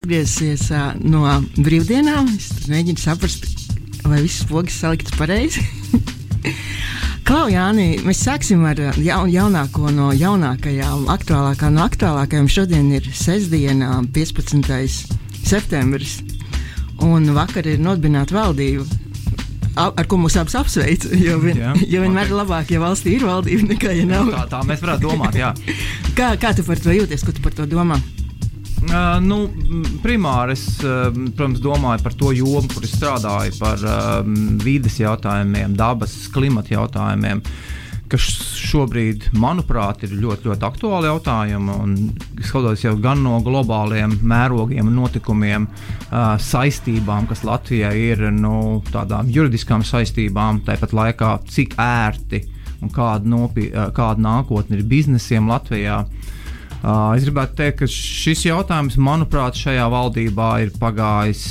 Atgriezies no brīvdienām, es mēģinu saprast, vai visas pogas saliktas pareizi. Klau, Jāni, mēs sāksim ar jaunāko no jaunākajām, aktuālākā no aktuālākajām. Šodien ir sestdiena, 15. septembris, un vakar ir nodibināta valdība, ar ko mūs abas apsveic, jo vienmēr ir labāk, ja valstī ir valdība, nekā ja nav. Tā mēs varētu domāt, jā. Kā tu par to jūties, ko tu par to domā? Primāri es, protams, domāju par to jomu, kur es strādāju, par vides jautājumiem, dabas, klimata jautājumiem, kas šobrīd, manuprāt, ir ļoti, ļoti aktuāli jautājumi, un skatoties jau gan no globāliem mērogiem un notikumiem, saistībām, kas Latvijai ir, tādām juridiskām saistībām, tāpat laikā, cik ērti un kāda nākotne ir biznesiem Latvijā. Es gribētu teikt, ka šis jautājums, manuprāt, šajā valdībā ir pagājis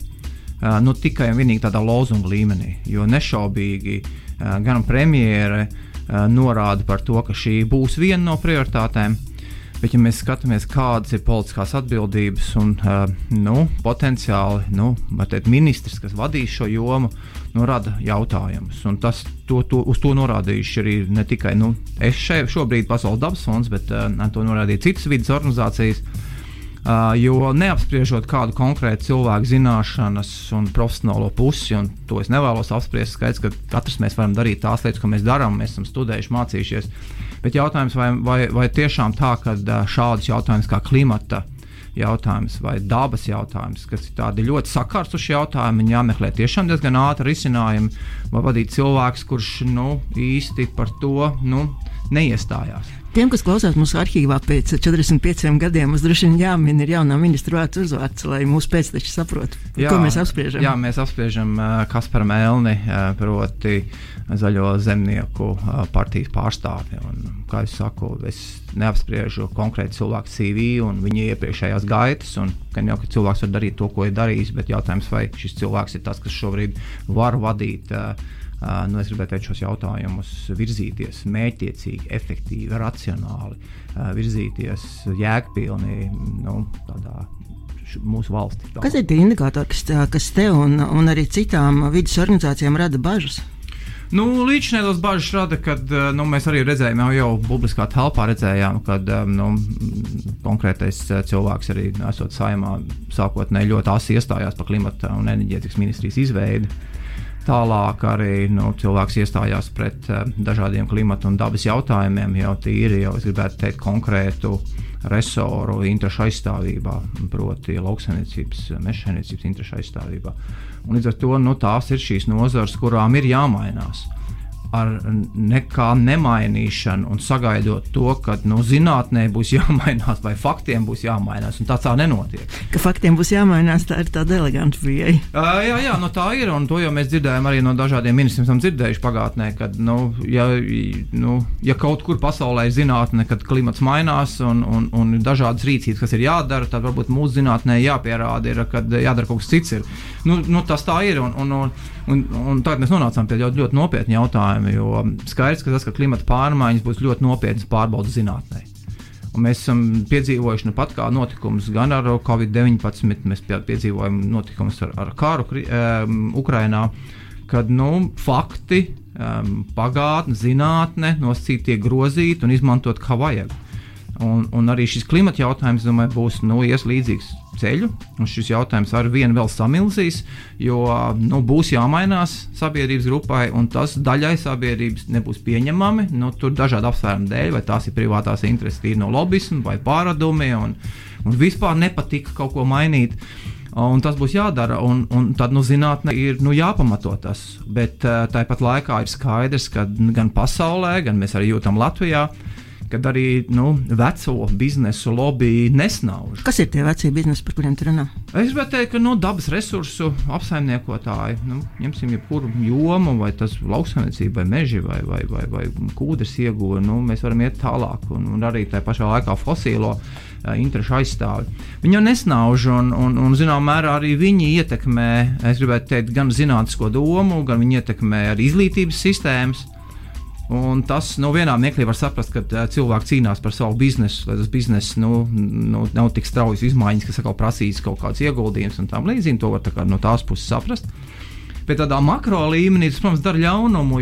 tikai un vienīgi tādā lozunga līmenī, jo nešaubīgi gan premjere norāda par to, ka šī būs viena no prioritātēm, bet ja mēs skatāmies, kādas ir politiskās atbildības un potenciāli, var teikt, ministrs, kas vadīs šo jomu, rada jautājumus. Un uz to norādījuši arī ne tikai es šobrīd Pasaules dabas fonds, bet to norādīja citas vides organizācijas, jo neapspriežot kādu konkrētu cilvēku zināšanas un profesionālo pusi, un to es nevēlos apspriest, skaidrs, ka katrs mēs varam darīt tās lietas, ko mēs darām, mēs esam studējuši, mācījušies, bet jautājums, vai tiešām tā, ka šādus jautājumus kā klimata jautājums vai dabas jautājums, kas ir tādi ļoti sakārtuši jautājumi, un jāmeklē tiešām diezgan ātri risinājumi, vai vadīt cilvēks, kurš īsti par to neiestājās. Tiem, kas klausās mūsu arhīvā pēc 45 gadiem, mums droši vien jāmin ir jaunā ministra vārds uzvārds, lai mūsu pēcteči saprot, ko mēs apspriežam. Jā, mēs apspriežam Kasparu Melni, proti Zaļo zemnieku partijas pārstāvi. Un, kā es saku, es neapspriežu konkrēti cilvēku CV un viņa iepriekšējās gaitas, un gan jau, ka cilvēks var darīt to, ko ir darījis, bet jautājums, vai šis cilvēks ir tas, kas šobrīd var vadīt es gribētu teikt šos jautājumus virzīties mērķtiecīgi, efektīvi, racionāli, virzīties jēgpilni, tādā mūsu valstī. Kas ir tie indikātori, kas tev un arī citām vides organizācijām rada bažas? Līdzinājās bažas rada, kad mēs arī redzējām, jau publiskā telpā redzējām, kad konkrētais cilvēks arī esot Saeimā sākotnēji ļoti asi iestājās par klimata un enerģētikas ministrijas izveidi. Tālāk arī cilvēks iestājās pret dažādiem klimata un dabas jautājumiem, jau es gribētu teikt konkrētu resoru interešu aizstāvībā, proti lauksaimniecības, mežsaimniecības interešu aizstāvībā. Un līdz ar to tās ir šīs nozares, kurām ir jāmainās. Ar nekā nemainīšanu un sagaidot to, ka zinātnē būs jāmainās vai faktiem būs jāmainās, un tā nenotiek. Ka faktiem būs jāmainās, tā ir tāda eleganta pieeja. Jā, tā ir, un to jau mēs dzirdējām arī no dažādiem ministriem, esam dzirdējuši pagātnē, kad, ja kaut kur pasaulē ir zinātne, kad klimats mainās un dažādas rīcības, kas ir jādara, tad varbūt mūsu zinātnē jāpierāda ir, kad jādara kaut kas cits ir. Tas tā ir, un tagad mēs nonācām pie ļoti nopietni jautājumi, jo skaidrs, ka tas, ka klimata pārmaiņas būs ļoti nopietnas pārbaudas zinātnē. Un mēs esam piedzīvojuši pat kā notikumus gan ar Covid-19, mēs piedzīvojam notikumus ar kāru Ukrainā, kad fakti, pagātne, zinātne nosacīti tiek grozīti un izmantot kā vajag. Un arī šis klimata jautājums, domāju, būs ies līdzīgs ceļu, un šis jautājums ar vienu vēl samilzīs, jo būs jāmainās sabiedrības grupai, un tas daļai sabiedrības nebūs pieņemami, tur dažādu apsvērumu dēļ, vai tās ir privātās intereses tīri no lobismu vai pārādumi, un vispār nepatika kaut ko mainīt. Un tas būs jādara, un tad zinātne ir jāpamato tas, bet tāpat laikā ir skaidrs, ka gan pasaulē, gan mēs arī jūtam Latvijā, kad arī veco biznesu lobby nesnauž. Kas ir tie vecie biznesi, par kuriem tu runā? Es gribētu teikt, ka dabas resursu apsaimniekotāji, ņemsim jebkuru jomu, vai tas lauksaimniecība, vai meži, vai kūdras ieguve, mēs varam iet tālāk, un arī tajā pašā laikā fosīlo interešu aizstāvi. Viņi jau nesnauž, un zinām mērā arī viņi ietekmē, es gribētu teikt, gan zinātnisko domu, gan viņi ietekmē arī izglītības sistēmas. Un tas vienā mirklī var saprast, ka cilvēki cīnās par savu biznesu, lai tas bizness nav tik straujas izmaiņas, kas atkal prasīs kaut kāds ieguldījums un tam līdzīgi. To var tā kā no tās puses saprast. Bet tādā makro līmenī tas, protams, dara ļaunumu,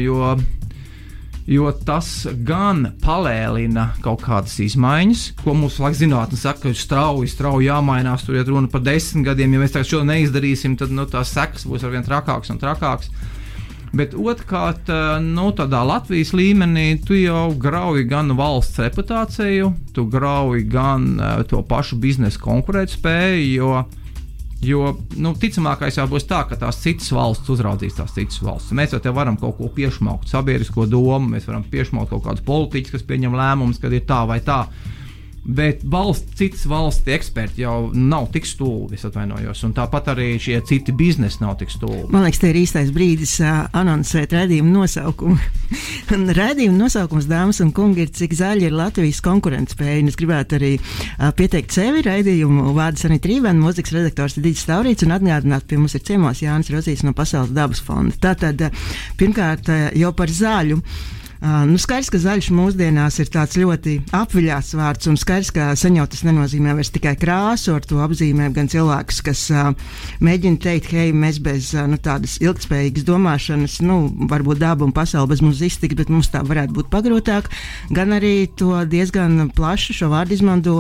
jo tas gan palēlina kaut kādas izmaiņas, ko mūsu laika zinātne saka, ka strauji jāmainās, tur iet runa par 10 gadiem, ja mēs tagad šo neizdarīsim, tad tās sekas būs arvien trakāks un trakāks. Bet otrkārt, tādā Latvijas līmenī tu jau grauji gan valsts reputāciju, tu grauji gan to pašu biznesa konkurētspēju, jo ticamākais jau būs tā, ka tās citas valsts uzraudzīs tās citas valsts. Mēs jau te varam kaut ko piešmaukt, sabiedrisko domu, mēs varam piešmaukt kaut kādus politiķus, kas pieņem lēmumus, kad ir tā vai tā. Bet citas valsts eksperti jau nav tik stulbi, es atvainojos, un tāpat arī šie citi biznesi nav tik stulbi. Man liekas, te ir īstais brīdis anoncēt raidījumu nosaukumu. Raidījuma nosaukums, dāmas un kungi, ir Cik zaļa ir Latvijas konkurētspēja. Es gribētu arī pieteikt sevi raidījumu vārdu Sanita Rībēna, mūzikas redaktors Digis Taurīts, un atgādināt, pie mums ir ciemos Jānis Rozīts no Pasaules dabas fonda. Tātad, pirmkārt, jau par zaļu. Skaidrs, ka zaļš mūsdienās ir tāds ļoti apviļāts vārds, un skaidrs, ka sen jau tas nenozīmē vairs tikai krāsu, ar to apzīmē gan cilvēkus, kas mēģina teikt, hei, mēs bez tādas ilgtspējīgas domāšanas, varbūt daba un pasaule bez mums iztiks, bet mums tā varētu būt pagrūtāk, gan arī to diezgan plaši šo vārdu izmanto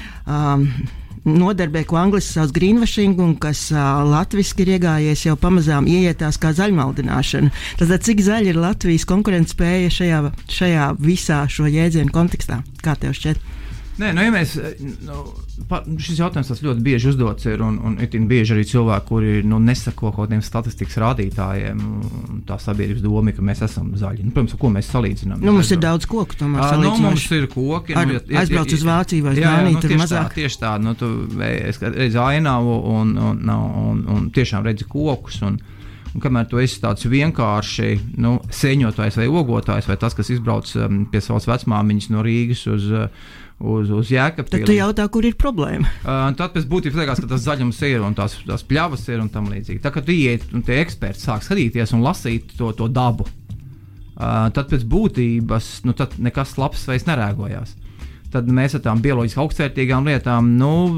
nodarbē, ko angliski sauc greenwashing, un kas latviski ir iegājies jau pamazām ieietās kā zaļmaldināšana. Tātad, cik zaļa ir Latvijas konkurētspēja šajā visā šo jēdzienu kontekstā? Kā tev šķiet? Nē, ja mēs, šis jautājums tas ļoti bieži uzdots ir, un itin bieži arī cilvēki, kuri nesako kaut kādiem statistikas rādītājiem, tā sabiedrības doma, ka mēs esam zaļi. Protams, ar ko mēs salīdzinām? Mums ir daudz koku, tomēr salīdzinoši. Mums ir koki. Aizbrauc uz Vāciju vai Dāniju, tur mazāk. Tieši tā, es redzu ainavu un tiešām redzu kokus, un kamēr tu esi tāds vienkārši seņotājs vai ogotājs, vai tas, kas izbrauc pie savas vecmāmiņas no Rīgas uz Jēkabpili. Tad tu jautā, kur ir problēma? Tad pēc būtības liekas, ka tas zaļums ir un tās pļavas ir un tam līdzīgi. Tā kā tu ieiet un tie eksperti sāk skatīties un lasīt to dabu, tad pēc būtības tad nekas labs vairs nerēgojās. Tad mēs ar tām bioloģiski augstvērtīgām lietām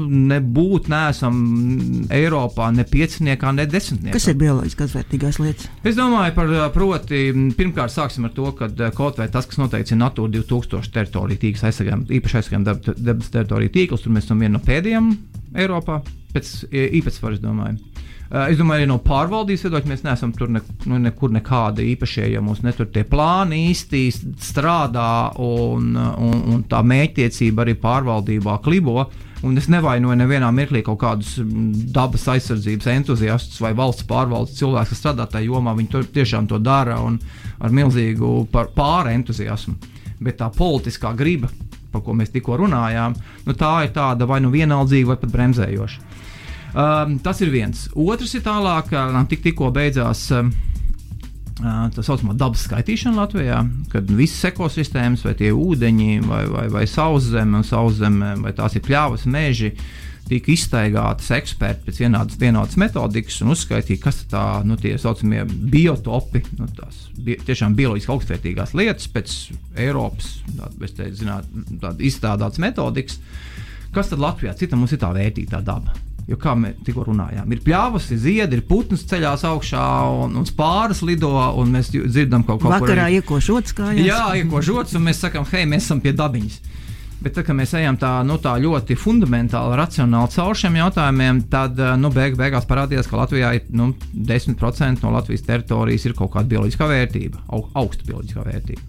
neesam Eiropā ne 5, ne 10. Kas ir bioloģiski augstvērtīgās lietas? Es domāju proti, pirmkārt sāksim ar to, ka kaut vai tas, kas noteikts ir Natūra 2000 teritoriju tīkls, īpaši aizsargājam dabas teritoriju tīklus, tur mēs esam viena no pēdējām Eiropā, pēc īpatsvaru, es domāju. Es domāju, arī no pārvaldības viedokļa mēs neesam tur nekur nekāda īpašie, ja mums netur tie plāni īsti strādā un tā mērķtiecība arī pārvaldībā klibo. Un es nevainoju nevienā mirklī kaut kādus dabas aizsardzības entuziastus vai valsts pārvaldes cilvēkus, kas strādā tajā jomā. Viņi tiešām to dara un ar milzīgu pāri entuziasmu. Bet tā politiskā griba, par ko mēs tikko runājām, tā ir tāda vai vienaldzīga, vai pat bremzējoša. Tas ir viens. Otrs ir tālāk, tikko beidzās tā saucamā dabas skaitīšana Latvijā, kad visas ekosistēmas, vai tie ūdeņi, vai sauszeme, vai tās ir pļavas, meži, tika izstaigātas eksperti pēc vienādas metodikas un uzskaitīja, kas tā, tie saucamie biotopi, tās tiešām bioloģiski augstvērtīgās lietas pēc Eiropas, izstrādātas metodikas. Kas tad Latvijā? Cita mums ir tā vērtītā daba. Jo kā mēs tikko runājām, ir pļavas, ir ziedi, ir putns ceļās augšā un spāras lido, un mēs dzirdam kaut ko. Vakarā iekošots kājās. Jā, iekošots, un mēs sakam, hei, mēs esam pie dabiņas. Bet tad, kad mēs ejam tā ļoti fundamentāli, racionāli caur šiem jautājumiem, tad beigās parādījās, ka Latvijā ir 10% no Latvijas teritorijas ir kaut kāda bioloģiskā vērtība, augsta bioloģiskā vērtība.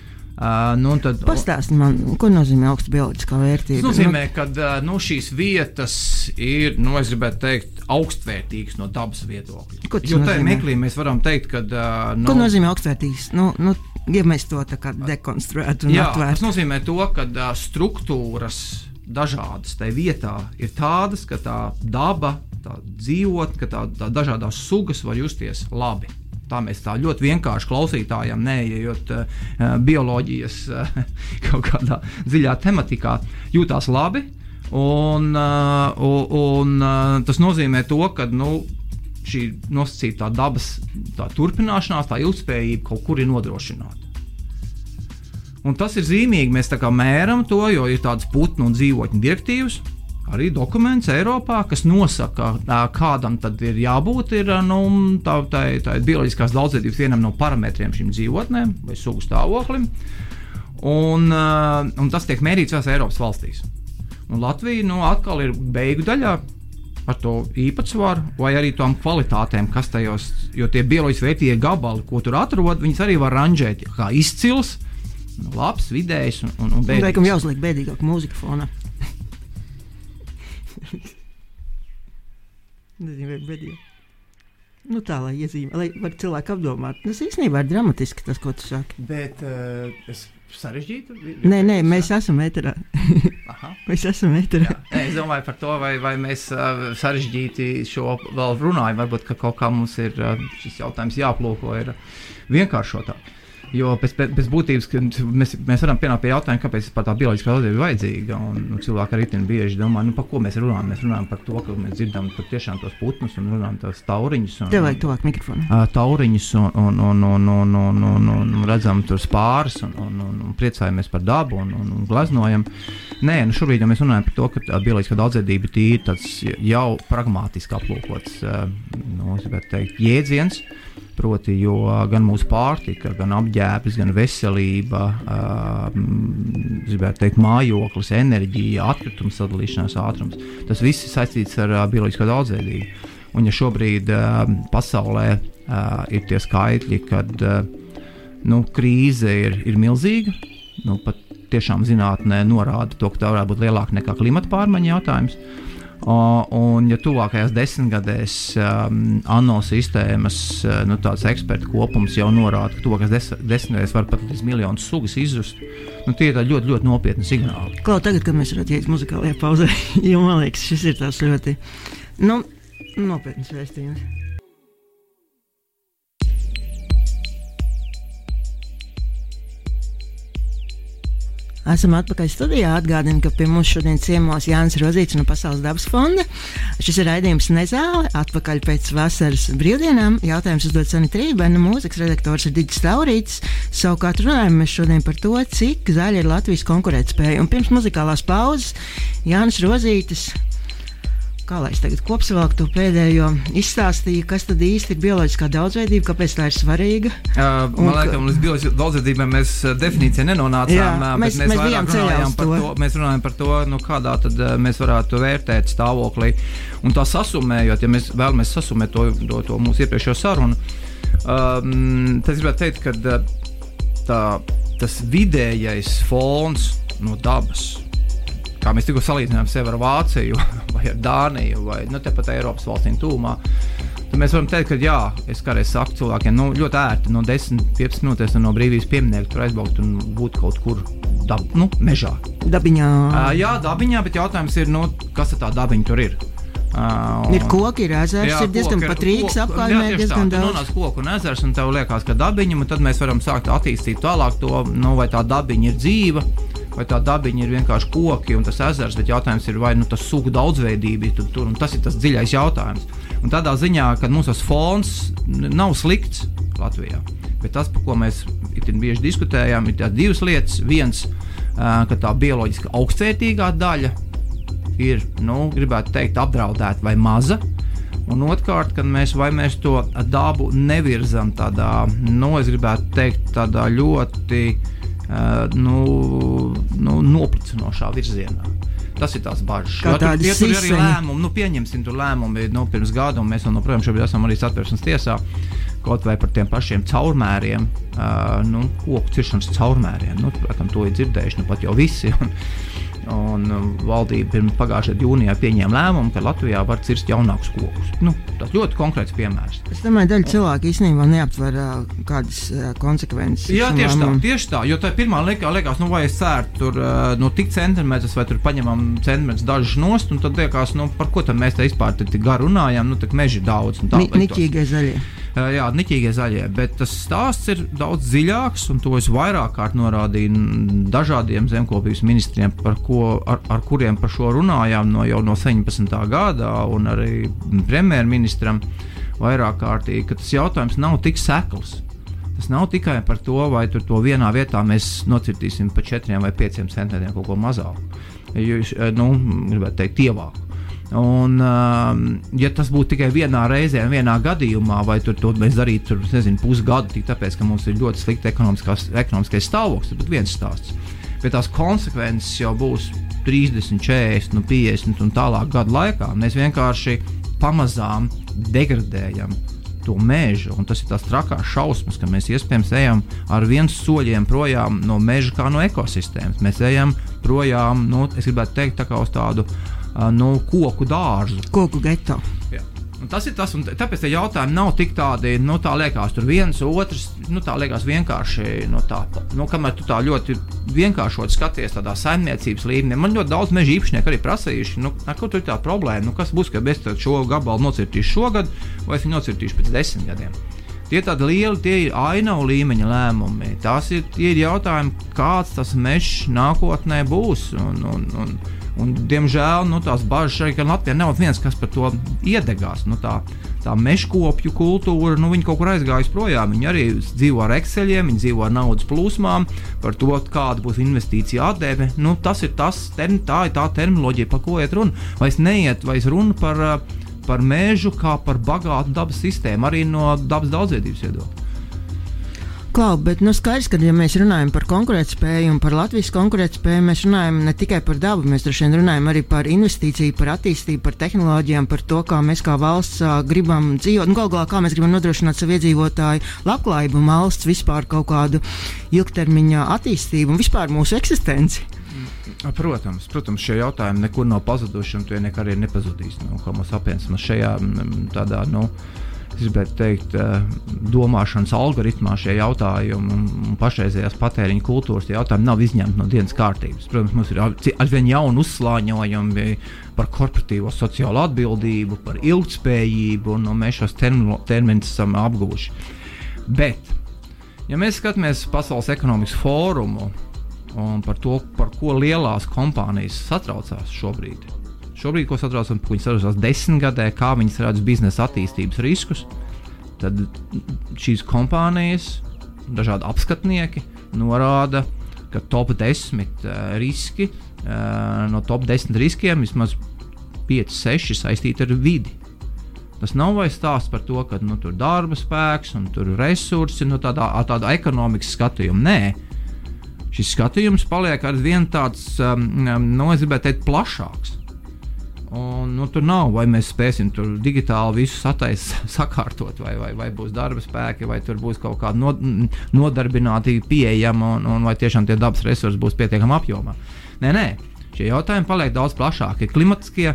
Pastāsti man, ko nozīmē augsta bioloģiskā vērtība? Tas nozīmē, ka šīs vietas ir, es gribētu teikt, augstvērtīgas no dabas viedokļa. Jo tajā meklī mēs varam teikt, ka... Ko nozīmē augstvērtīgas? Ja mēs to tā kā dekonstruētu un atvērtu. Tas nozīmē to, ka struktūras dažādas tajā vietā ir tādas, ka tā daba, tā dzīvotne, ka tā dažādās sugas var justies labi. Tā mēs tā ļoti vienkārši klausītājiem neejot bioloģijas kaut kādā dziļā tematikā jūtās labi, un tas nozīmē to, ka šī nosacītā dabas tā turpināšanās, tā ilgspējība kaut kur ir nodrošināta. Un tas ir zīmīgi, mēs tā kā mēram to, jo ir tādas putnu un dzīvotņu direktīvas, arī dokuments Eiropā, kas nosaka, kādam tad ir jābūt, ir tā bioloģiskās daudzveidības vienam no parametriem šīm dzīvotnēm vai sugu stāvoklim, un tas tiek mērīts visās Eiropas valstīs. Un Latvija, atkal ir beigu daļā ar to īpatsvaru, vai arī tām kvalitātēm, kas tajos, jo tie bioloģiski vērtīgie gabali, ko tur atrod, viņas arī var ranžēt kā izcils, labs, vidējs un bēdīgs. Veikam jāuzliek bēdīgāk mūzika fonā. Nezinu, vai bēdīgāk. Tā, lai iezīmē, lai var cilvēku apdomāt. Tas īstenībā ir dramatiski, tas, ko tu saki. Bet es sarežģītu? Nē, mēs esam ēterā. Aha. Mēs esam ēterā. Es domāju par to, vai mēs sarežģīti šo vēl runājam. Varbūt, ka kaut kā mums ir šis jautājums jāplūko, ir vienkāršotāk. Jo pēc būtības mēs varam pienākt pie jautājuma, kāpēc par tā bioloģiskā daudzveidība ir vajadzīga. Un cilvēki arī bieži domā, par ko mēs runājam. Mēs runājam par to, ka mēs dzirdam tiešām tos putnus un runājam tos tauriņus. Tev vajag tuvāk mikrofonu. Tauriņus un redzam tur spārus un priecājamies par dabu un glaznojam. Nē, šobrīd mēs runājam par to, ka bioloģiskā daudzveidība ir tāds jau pragmātiski aplūkots, jēdziens. Proti, jo gan mūsu pārtika, gan apģērbs, gan veselība, mājoklis, enerģija, atkritums sadalīšanās ātrums, tas viss ir saistīts ar bioloģisko daudzveidību. Un ja šobrīd pasaulē ir tie skaitļi, kad krīze ir milzīga, pat tiešām zinātnē norāda to, ka tā varētu būt lielāka nekā klimata pārmaiņu jautājums. Un ja tuvākajās 10 gadēs ANO sistēmas tāds ekspertu kopums jau norāda, ka tuvākajās 10 gadēs var pat līdz miljonus sugas izzust, tie ir ļoti, ļoti nopietni signāli. Klau, tagad, kad mēs varētu iet muzikālajā pauzē, jo man liekas, šis ir tās ļoti nopietnas vēstījums. Esam atpakaļ studijā. Atgādinu, ka pie mums šodien ciemos Jānis Rozīts no Pasaules dabas fonda. Šis ir raidījums Nezāle, atpakaļ pēc vasaras brīvdienām. Jautājums uzdod Sanita Rībena, mūzikas redaktors ir Diģis Taurītis. Savukārt runājam mēs šodien par to, cik zaļa ir Latvijas konkurētspēja. Un pirms muzikālās pauzes Jānis Rozītis, kā lai es tagad kopsavilktu pēdējo, izstāstīju, kas tad īsti ir bioloģiskā daudzveidība, kāpēc tā ir svarīga. Man liekas, līdz bioloģiskā daudzveidībai mēs definīcijā nenonācām, bet mēs vairāk runājām par to. Mēs runājam par to, kādā tad mēs varētu vērtēt stāvoklī. Un tā sasumējot, ja mēs vēlamies sasumēt to mūsu iepriekšējo sarunu, tad es gribētu teikt, ka tas vidējais fons no dabas, kā mēs tikko salīdzinājām sevi ar Vāciju vai ar Dāniju vai tepat Eiropas valstīm tūmā, tad mēs varam teikt, ka jā, es kādreiz saku cilvēkiem, ļoti ērti no 10-15 minūtēs no brīvības pieminieku tur aizbraukt un būt kaut kur mežā. Dabiņā. Jā, dabiņā, bet jautājums ir, kas tā dabiņa tur ir? Ir koki, ir ezers, ir diezgan pat Rīgas apkaimē, diezgan daudz. Tu nonāc koku un ezers un tev liekas, ka dabiņa, un tad mēs varam sākt attīstīt tālāk to, vai tā dabiņa ir dzīva, vai tā dabiņa ir vienkārši koki un tas ezers, bet jautājums ir, vai tas sugu daudzveidība ir tur, un tas ir tas dziļais jautājums. Un tādā ziņā, ka mums tas fons nav slikts Latvijā, bet tas, par ko mēs bieži diskutējām, ir tās divas lietas. Viens, ka tā bioloģiski augstvērtīgā daļa ir, gribētu teikt, apdraudēta vai maza, un otrkārt, kad mēs to dabu nevirzam tādā, es gribētu teikt, tādā ļoti noplicinošā virzienā. Tas ir tās bažas. Kā tādi tur ir arī lēmumi, pieņemsim tur lēmumi pirms gada, un mēs joprojām šobrīd esam arī Satversmes tiesā, kaut vai par tiem pašiem caurmēriem, koku ciršanas caurmēriem. Protams, to ir dzirdējuši, pat jau visi. Un valdība pagājušajā jūnijā pieņēma lēmumu, ka Latvijā var cirst jaunākus kokus. Tas ļoti konkrēts piemērs. Es domāju, daļa cilvēku īstenībā neaptver kādas konsekvences. Jā, tieši tā, jo tā pirmā liekas, vai es cērtu tur tik centimetrus, vai tur paņemam centimetrus dažus nost, un tad liekas, par ko tad mēs te vispār tik garu runājam, tak meži daudz. Niķīgie zaļie. Jā, niķīgie zaļie, bet tas stāsts ir daudz dziļāks, un to es vairāk kārt norādīju dažādiem zemkopības ministriem, ar kuriem par šo runājām jau no 17. gada, un arī premjerministram vairāk kārtīgi, ka tas jautājums nav tik sekls. Tas nav tikai par to, vai tur to vienā vietā mēs nocirtīsim pa 4 vai 5 centimetriem kaut ko mazāku. Gribētu teikt, tievāku. Un, ja tas būtu tikai vienā reizē, vienā gadījumā, vai to mēs darītu, pusgadu, tik tāpēc, ka mums ir ļoti slikti ekonomiskais stāvoklis, tad būtu viens stāsts. Bet tās konsekvences jau būs 30, 40, 50 un tālāk gadu laikā. Mēs vienkārši pamazām degradējam to mežu, un tas ir tās trakās šausmas, ka mēs iespējams ejam ar viens soļiem projām no meža kā no ekosistēmas. Mēs ejam projām, es gribētu teikt, tā kā uz tādu koku dārzu. Koku geto. Jā. Un tas ir tas, un tāpēc tie jautājumi nav tik tādi, tā liekas, tur viens, otrs, tā liekas vienkārši, kamēr tu tā ļoti vienkāršot skaties tādā saimniecības līmenī. Man ļoti daudz meža īpašnieku arī prasījuši, kur tur ir tā problēma, kas būs, ka es šo gabalu nocirtīšu šogad, vai es viņu nocirtīšu pēc 10 gadiem. Tie tādi lieli, tie ir ainavu līmeņa lēmumi. Tie ir jautājumi, kāds tas mežs nākotnē būs, un diemžēl, tās bažas arī, ka Latvijā nav viens, kas par to iedegās. Tā mežkopju kultūra, viņi kaut kur aizgājusi projām. Viņi arī dzīvo ar Exceļiem, viņi dzīvo ar naudas plūsmām, par to, kāda būs investīcija atdeve. Tas ir tā ir tā terminoloģija, par ko iet runa. Vai es runu par mežu kā par bagātu dabas sistēmu, arī no dabas daudzveidības viedokļa. Klau, bet skaidrs, ka ja mēs runājam par konkurētspēju un par Latvijas konkurētspēju, mēs runājam ne tikai par dabu, mēs droši vien runājam arī par investīciju, par attīstību, par tehnoloģijām, par to, kā mēs kā valsts gribam dzīvot, un galu galā, kā mēs gribam nodrošināt savu iedzīvotāju labklājību, valsts vispār kaut kādu ilgtermiņa attīstību un vispār mūsu eksistenci. Protams, šie jautājumi nekur nav pazuduši, un tie nekad arī nepazudīs. Homo sapiens šajā tādā, es gribētu teikt, domāšanas algoritmā šie jautājumi un pašreizējās patēriņa kultūras jautājumi nav izņemti no dienas kārtības. Protams, mums ir aizvien jauni uzslāņojumi par korporatīvo sociālo atbildību, par ilgtspējību, un mēs šos terminus esam apguvuši. Bet, ja mēs skatāmies Pasaules ekonomikas fórumu un par to, par ko lielās kompānijas satraucās šobrīd, ko satraucās, ko viņi satraucās 10 gadē, kā viņi redz biznesa attīstības riskus, tad šīs kompānijas, dažādi apskatnieki norāda, ka top 10 riski, no top 10 riskiem vismaz 5-6 saistīti ar vidi. Tas nav vairs stāsts par to, ka tur darba spēks un tur resursi, tādā ekonomikas skatījuma. Nē, šis skatījums paliek ar vien tāds, es gribētu teikt, plašāks. Un, tur nav, vai mēs spēsim tur digitāli visu sakārtot, vai būs darba spēki, vai tur būs kaut kāda nodarbinātība pieejama, un vai tiešām tie dabas resursi būs pietiekami apjomā. Nē, šie jautājumi paliek daudz plašāki. Klimatiskie...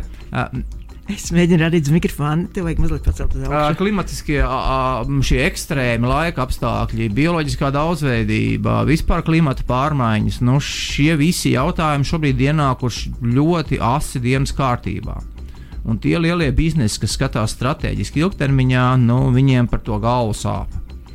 Es mēģinu radīt uz mikrofonu, tev vajag mazliet pacelt uz augšu. Klimatiskie, šie ekstrēmi laika apstākļi, bioloģiskā daudzveidība, vispār klimata pārmaiņas, šie visi jautājumi šobrīd ienākuši ļoti asi dienas kārtībā. Un tie lielie biznesi, kas skatās strateģiski ilgtermiņā, viņiem par to galvu sāp.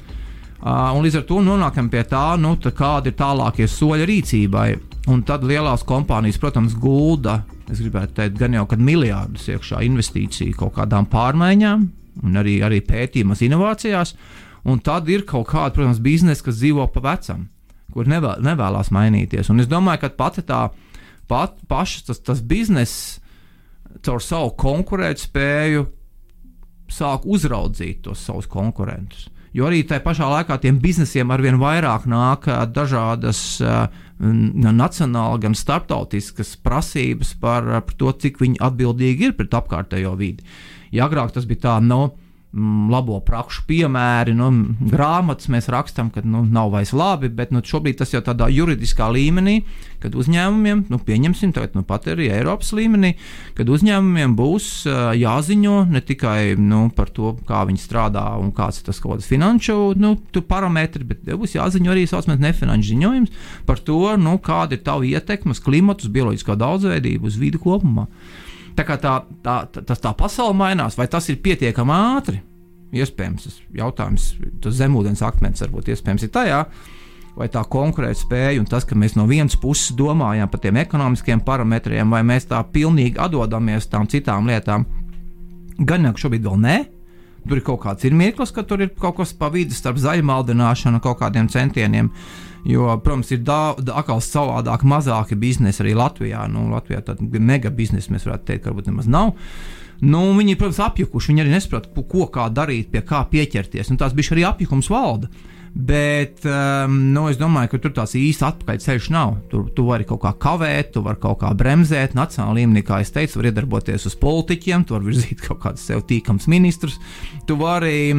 Un līdz ar to nonākam pie tā, kādi ir tālākie soļi rīcībai. Un tad lielās kompānijas, protams, gulda, es gribētu teikt, gan jau kad miljārdus iekšā investīciju kaut kādām pārmaiņām un arī pētījumas inovācijās, un tad ir kaut kāda, protams, biznesa, kas dzīvo pa vecam, kur nevēlās mainīties. Un es domāju, ka paša tas bizness caur savu konkurētspēju sāk uzraudzīt tos savus konkurentus. Jo arī tajā pašā laikā tiem biznesiem arvien vairāk nāk dažādas nacionāli, gan starptautiskas prasības par to, cik viņi atbildīgi ir pret apkārtējo vidi. Ja agrāk tas bija tā, labo prakšu piemēri, grāmatas mēs rakstam, ka nav vairs labi, bet šobrīd tas jau tādā juridiskā līmenī, kad uzņēmumiem, pieņemsim tagad pat arī Eiropas līmenī, kad uzņēmumiem būs jāziņo ne tikai par to, kā viņi strādā un kāds ir tas kaut kāds finanšu parametri, bet būs jāziņo arī saucamais nefinanšu ziņojums par to, kāda ir tava ietekme uz klimatu, uz bioloģisko daudzveidību, uz vidi kopumā. Tā kā tā pasaule mainās, vai tas ir pietiekami ātri? Iespējams, tas jautājums, tas zemūdens akmens varbūt iespējams ir tajā, vai tā konkurētspēja un tas, ka mēs no vienas puses domājam par tiem ekonomiskiem parametriem, vai mēs tā pilnīgi atdodamies tām citām lietām. Gan jau šobrīd vēl nē, Tur ir kaut kāds mirklis, ka tur ir kaut kas pa vidu starp zaļmaldināšanu un kaut kādiem centieniem. Jo, protams, ir atkal savādāk mazāki biznesi arī Latvijā. Latvijā tāda mega biznesa, mēs varētu teikt, ka varbūt nemaz nav. Viņi, protams, apjukuši, viņi arī nesaprot, ko kā darīt, pie kā pieķerties. Tās bišķi arī apjukums valda. Bet es domāju, ka tur tās īsti atpakaļ ceļš nav. Tu vari kaut kā kavēt, tu vari kaut kā bremzēt. Nacionālā līmenī, kā es teicu, var iedarboties uz politiķiem, tu vari virzīt kaut kādus sev tīkams ministrus. Tu vari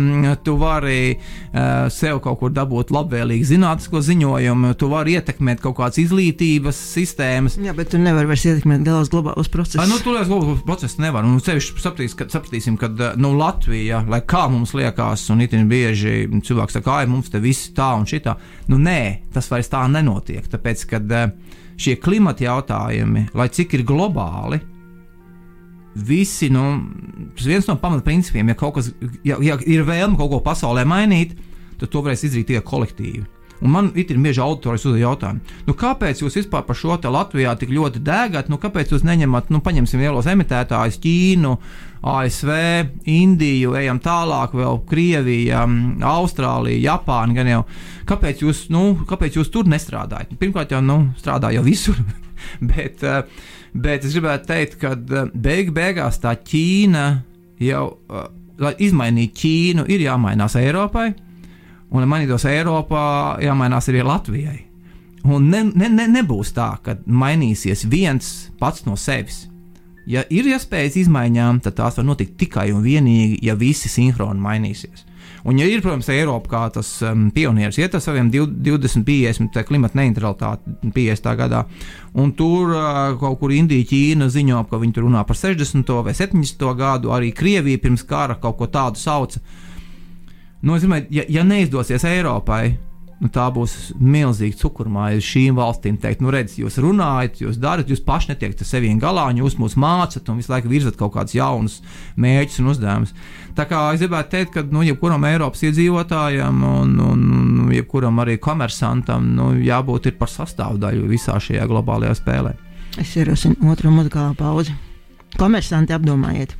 sev kaut kur dabūt labvēlīgu zinātnisko ziņojumu, tu vari ietekmēt kaut kādas izglītības sistēmas. Jā, bet tu nevari vairs ietekmēt globālos procesus. Tu globālos procesus nevar. Sapratīsim, ka Latvija, lai kā mums liekas, un itin bieži cilvēks saka, mums te viss tā un šitā. Nē, tas vairs tā nenotiek, tāpēc, ka šie klimata jautājumi, lai cik ir globāli, visi, tas viens no pamatprincipiem, ja ir vēlme kaut ko pasaulē mainīt, tad to varēs izdarīt tikai kolektīvi. Un man ir bieži auditorijas uzdod jautājumu, kāpēc jūs vispār par šo te Latvijā tik ļoti dēgat, kāpēc jūs neņemat, paņemsim lielos emitētājus, Ķīnu, ASV, Indiju, ejam tālāk vēl Krievija, Austrālija, Japāna, gan jau, kāpēc jūs tur nestrādājat? Pirmkārt jau, strādā jau visur, bet es gribētu teikt, ka beigās tā Ķīna jau, lai izmainītu Ķīnu, ir jāmainās Eiropai, un, lai mainītos Eiropā, jāmainās arī Latvijai. Un nebūs tā, ka mainīsies viens pats no sevis. Ja ir iespējas izmaiņām, tad tās var notikt tikai un vienīgi, ja visi sinhroni mainīsies. Un ja ir, protams, Eiropa kā tas pionieris, iet ar saviem 2050 klimata neutralitāti 50. gadā, un tur kaut kur Indija, Ķīna ziņo, ka viņi tur runā par 60. vai 70. gadu, arī Krievija pirms kara kaut ko tādu sauca. Es domāju, ja neizdosies Eiropai, tā būs milzīga cukurmāja šīm valstīm teikt, redz, jūs runājat, jūs darat, jūs paši netiekat ar seviem galā, jūs mūs mācat un visu laiku virzat kaut kādus jaunus mērķus un uzdevumus. Tā kā es gribētu teikt, ka jebkuram Eiropas iedzīvotājam un jebkuram arī komersantam jābūt ir par sastāvdaļu visā šajā globālajā spēlē. Es ierosinu otro muzikālā pauzi. Komersanti, apdomājiet.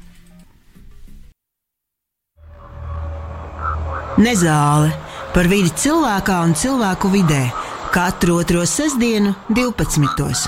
Nezāle par vidi cilvēkā un cilvēku vidē katru otro sestdienu 12.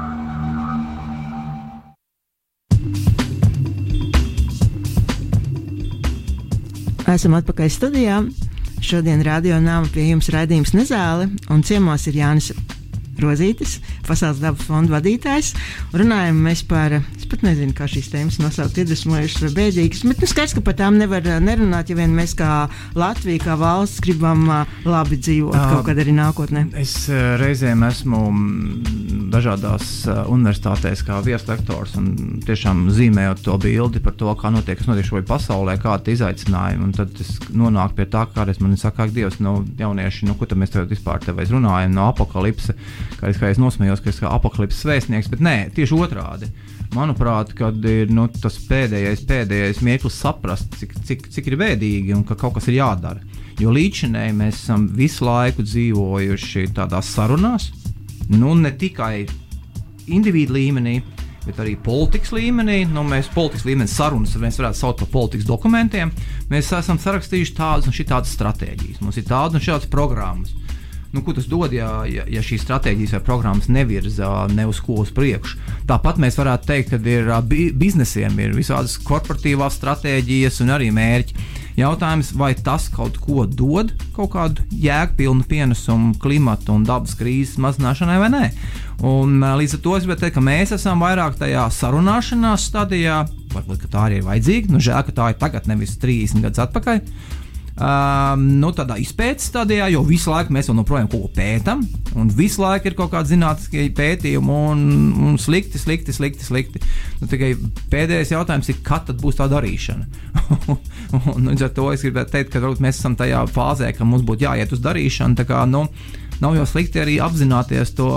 Esam atpakaļ studijā. Šodien Radio Nāma pie jums raidījums Nezāle, un ciemos ir Jānis Rozītis, Pasaules dabas fonda vadītājs. Runājam mēs par, es pat nezinu, kā šīs tēmas nosaukt, iedvesmojušas vai bēdīgas, bet skaidrs, ka par tām nevar nerunāt, ja vien mēs kā Latvija, kā valsts gribam labi dzīvot kaut kad arī nākotnē. Es reizēm esmu dažādās universitātēs kā vieslektors un tiešām zīmējot to bildi par to, kā notiek, kas notiek šobrīd pasaulē, kādi izaicinājumi, un tad es nonāku pie tā, kādreiz man saka, ak, Dievs, jaunieši, ko tad mēs vispār tev runājam, no apokalipse, kā es nosmējos, ka es kā apokalipses vēstnieks, bet nē, tieši otrādi. Manuprāt, kad ir tas pēdējais mirklis saprast, cik ir bēdīgi un ka kaut kas ir jādara. Jo līdzinēji mēs esam visu laiku dzīvojuši tādās sarunās, ne tikai individu līmenī, bet arī politikas līmenī. Mēs politikas līmenis sarunas mēs varētu saukt par politikas dokumentiem. Mēs esam sarakstījuši tādas un šitādas stratēģijas. Mums ir tādas un šitādas programmas. Ko tas dod, ja šīs stratēģijas vai programmas nevirza ne uz ko uz priekšu? Tāpat mēs varētu teikt, ka ir biznesiem ir visādas korporatīvās stratēģijas un arī mērķi. Jautājums, vai tas kaut ko dod, kaut kādu jēgpilnu pienesumu klimata un dabas krīzes mazināšanai vai nē? Un līdz ar to es gribētu teikt, ka mēs esam vairāk tajā sarunāšanās stadijā, varbūt, ka tā arī ir vajadzīga, žēl, ka tā ir tagad, nevis 30 gadus atpakaļ. Tādā izpētes stadijā, jo visu laiku mēs vēl joprojām kaut ko pētam, un visu laiku ir kaut kādi zinātniskie pētījumi, un slikti. Tikai pēdējais jautājums ir, kad tad būs tā darīšana. un līdz ar to es gribētu teikt, ka varbūt mēs esam tajā fāzē, ka mums būtu jāiet uz darīšanu, tā kā, nav jau slikti arī apzināties to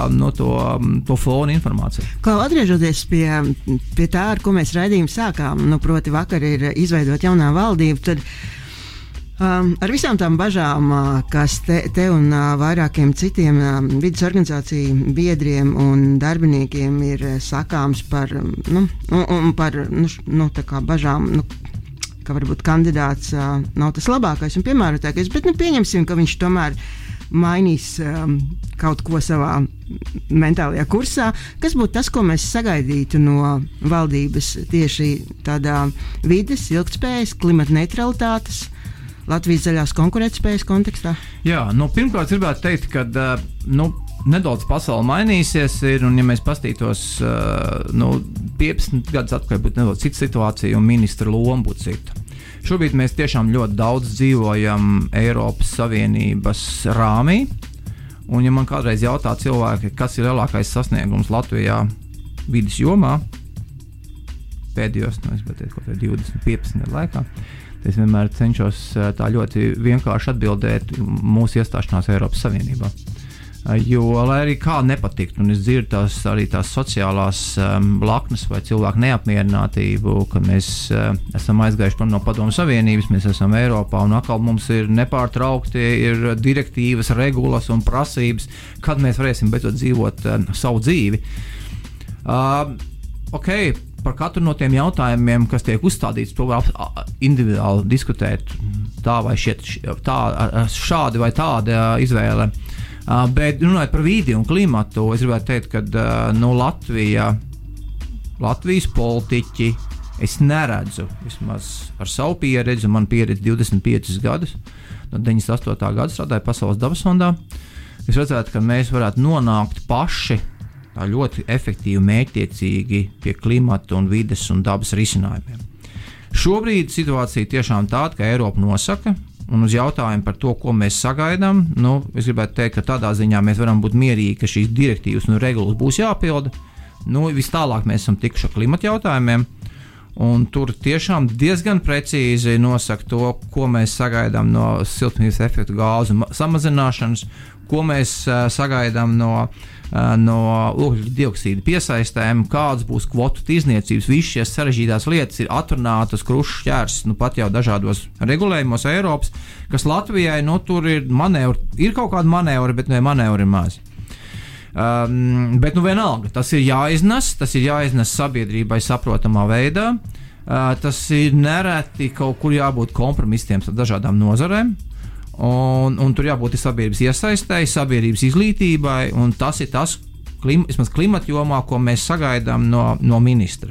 fona informāciju. Klau, atgriežoties pie tā, ar ko mēs raidījumu sākām, proti vakar ir izveidot jaunā valdība, tad ar visām tām bažām, kas te un vairākiem citiem vidas organizāciju biedriem un darbiniekiem ir sakāms par, tā kā bažām, ka varbūt kandidāts nav tas labākais un piemērotākais, bet pieņemsim, ka viņš tomēr mainīs kaut ko savā mentālajā kursā. Kas būtu tas, ko mēs sagaidītu no valdības tieši tādā vides, ilgtspējas, klimata neutralitātes, Latvijas zaļās konkurētspējas kontekstā? Jā, pirmkārt gribētu teikt, ka nedaudz pasaule mainīsies, un ja mēs pastītos 15 gadus atpakaļ būtu nedaudz cita situācija un ministra loma būtu cita. Šobrīd mēs tiešām ļoti daudz dzīvojam Eiropas Savienības rāmī, un ja man kādreiz jautā cilvēki, kas ir lielākais sasniegums Latvijā vides jomā pēdējos, es teicu, kaut vai 20-15 gadu laikā, es vienmēr cenšos tā ļoti vienkārši atbildēt mūsu iestāšanās Eiropas Savienībā. Jo, lai arī kā nepatikt, un es dzirdu tās sociālās blaknes vai cilvēku neapmierinātību, ka mēs esam aizgājuši prom no Padomu Savienības, mēs esam Eiropā, un atkal mums ir nepārtraukti ir direktīvas, regulas un prasības, kad mēs varēsim beidzot dzīvot savu dzīvi. Par katru no tiem jautājumiem, kas tiek uzstādīts, to var individuāli diskutēt tā vai šādi vai tāda izvēle. Bet runājot par vīdi un klimatu, es gribētu teikt, ka Latvijas politiķi es neredzu, vismaz ar savu pieredzi, un man pieredzi 25 gadus, no 98. gada strādāju Pasaules dabas fondā, es redzētu, ka mēs varētu nonākt paši tā ļoti efektīvi, mērķtiecīgi pie klimata un vides un dabas risinājumiem. Šobrīd situācija tiešām tāda, ka Eiropa nosaka, un uz jautājumu par to, ko mēs sagaidām, es gribētu teikt, ka tādā ziņā mēs varam būt mierīgi, ka šīs direktīvas un regulas būs jāpilda. Vis tālāk mēs esam tikuši ar klimata jautājumiem, un tur tiešām diezgan precīzi nosaka to, ko mēs sagaidām no siltumnīcas efekta gāzu samazināšanas, ko mēs sagaidām no ogļu dioksīda piesaistēm, kādas būs kvotu tirzniecības. Visas šīs sarežģītās lietas ir atrunātas krušas ķērs, pat jau dažādos regulējumos Eiropas, kas Latvijai, tur ir manevri, ir kaut kāda manevri, bet manevri ir maz. Bet vienalga, tas ir jāiznes sabiedrībai saprotamā veidā, tas ir nereti kaut kur jābūt kompromisiem ar dažādām nozarēm. Un tur jābūt sabiedrības iesaistēji, sabiedrības izglītībai, un tas ir tas, vismaz klimata jomā, ko mēs sagaidām no ministra.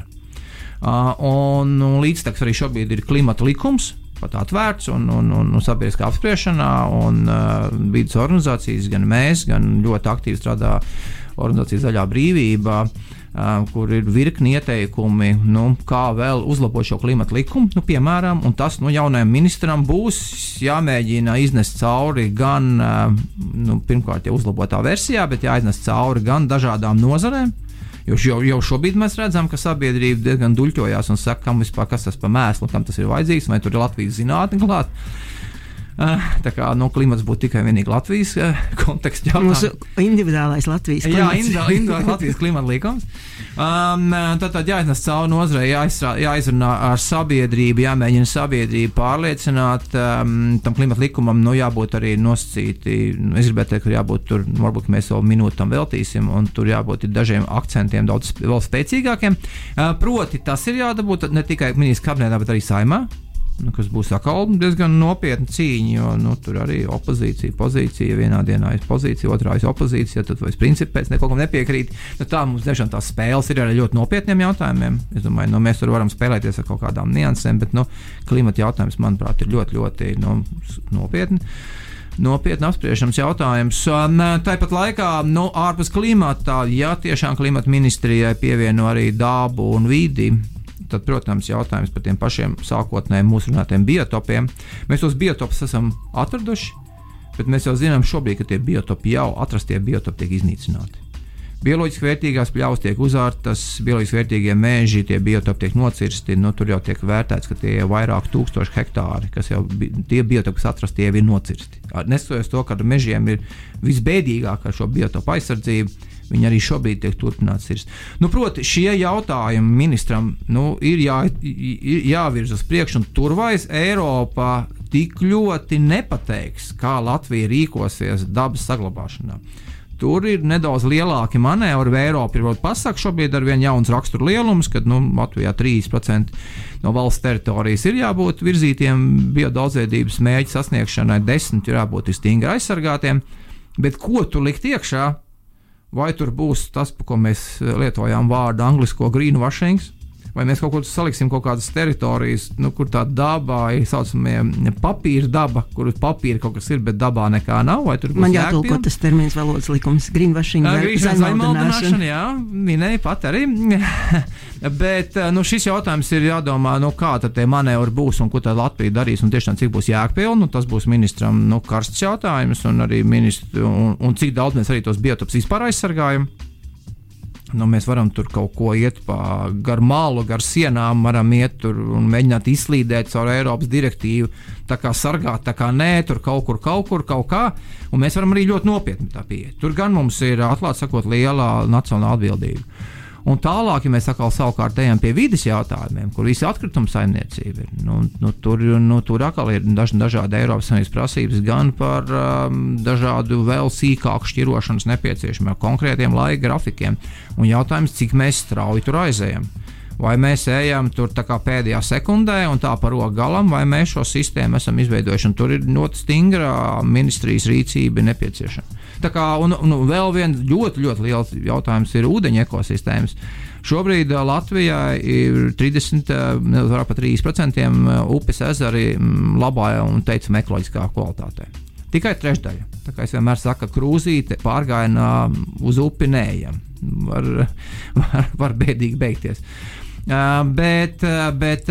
Un līdztekus arī šobrīd ir klimata likums, pat atvērts un sabiedriskā apspriešanā, un vides organizācijas, gan mēs, gan ļoti aktīvi strādā organizācija Zaļā brīvība, kur ir virkni ieteikumi, kā vēl uzlabot šo klimata likumu, piemēram, un tas jaunajam ministram būs jāmēģina iznest cauri gan, pirmkārt jau uzlabotā versijā, bet jāiznest cauri gan dažādām nozarēm, jo jau šobrīd mēs redzam, ka sabiedrība diezgan duļķojās un saka, kas tas pa mēslu, kam tas ir vajadzīgs, vai tur ir Latvijas zinātne klāt. Tā kā klimats būtu tikai vienīgi Latvijas konteksts jautājums. Mūsu individuālais Latvijas klimats. Jā, individuālais Latvijas klimata likums. Tad jāiznes cauri nozarei, jāizrunā ar sabiedrību, jāmēģina sabiedrību pārliecināt. Tam klimata likumam jābūt arī nosacīti. Es gribētu teikt, ka jābūt tur, varbūt mēs vēl minūti tam veltīsim, un tur jābūt dažiem akcentiem daudz vēl spēcīgākiem. Proti, tas ir jādabūt ne tikai ministra kabinetā, bet arī Saeimā. Kas būs atkal diezgan nopietna cīņa, jo tur arī pozīcija, vienā dienā ir pozīcija, otrā ir opozīcija, tad es principā pēc kaut kam nepiekrīt. Tā mums dažām tās spēles ir arī ļoti nopietniem jautājumiem. Es domāju, mēs tur varam spēlēties ar kaut kādām niansēm, bet klimata jautājums, manuprāt, ir ļoti, ļoti nopietni apspriežams jautājums. Tāpat laikā, ārpus klimata, ja tiešām klimata ministrijai pievieno arī dabu un vidi, tad, protams, jautājums par tiem pašiem sākotnējiem mūsu runātiem biotopiem. Mēs tos biotopus esam atraduši, bet mēs jau zinām šobrīd, ka tie biotopi atrastie biotopi tiek iznīcināti. Bioloģiski vērtīgās pļavas tiek uzārtas, bioloģiski vērtīgie meži, tie biotopi tiek nocirsti, tur jau tiek vērtēts, ka tie ir vairāk tūkstoši hektāri, kas jau tie biotopi, kas atrastie, ir nocirsti. Neskatoties to, ka ar mežiem ir visbēdīgāk ar šo biotopu aizsardzību, viņi arī šobrīd tiek turpināts cirst. Proti, šie jautājumi ministram ir jāvirz uz priekšu, un tur vairs Eiropā tik ļoti nepateiks, kā Latvija rīkosies dabas saglabāšanā. tur ir nedaudz lielāki manevri. Eiropa ir pasaka šobrīd ar vien jauns rakstura lielums, kad Latvijā 30% no valsts teritorijas ir jābūt virzītiem biodaudzveidības mērķu sasniegšanai, 10% ir jābūt stingri aizsargātiem. Bet ko tu likt iekšā? Vai tur būs tas, par ko mēs lietojām vārdu anglisko greenwashings? Vai mēs kaut ko saliksim kaut kādas teritorijas, kur tā dabā ir saucamie papīra daba, kur uz papīra kaut kas ir, bet dabā nekā nav? Man jātulko tas termins valodas likums, greenwashing vai zaļmaldināšana. Jā, minēja pat arī. Bet šis jautājums ir jādomā, kā tad tie manevri būs un ko tad Latvija darīs un tiešām cik būs jēgpilni. Tas būs ministram karsts jautājums un arī un cik daudz mēs arī tos biotopus vispār aizsargājam. Mēs varam tur kaut ko iet gar malu, gar sienām, varam iet tur un mēģināt izslīdēt caur Eiropas direktīvu, tā kā sargāt, tā kā nē, tur kaut kā, un mēs varam arī ļoti nopietni tā pieiet. Tur gan mums ir, atklāt sakot, liela nacionāla atbildība. Un tālāk, ja mēs atkal savukārt ejam pie vides jautājumiem, kur visi atkrituma saimniecība ir, tur atkal ir dažādi Eiropas Savienības prasības gan par dažādu vēl sīkāku šķirošanas nepieciešamiem ar konkrētiem laika grafikiem. Un jautājums, cik mēs strauji tur aizējam. Vai mēs ejam tur tā kā pēdējā sekundē un tā par roku galam, vai mēs šo sistēmu esam izveidojuši, un tur ir ļoti stingra ministrijas rīcība nepieciešama. Tā kā, un vēl viens ļoti, ļoti liels jautājums ir ūdeņu ekosistēmas. Šobrīd Latvijā ir 30% upes ezeri labā un teicam ekoloģiskā kvalitātē. Tikai trešdaļa. Tā kā es vienmēr saku, krūzīte pārgājienā uz upi neejam. Var bēdīgi beigties. Bet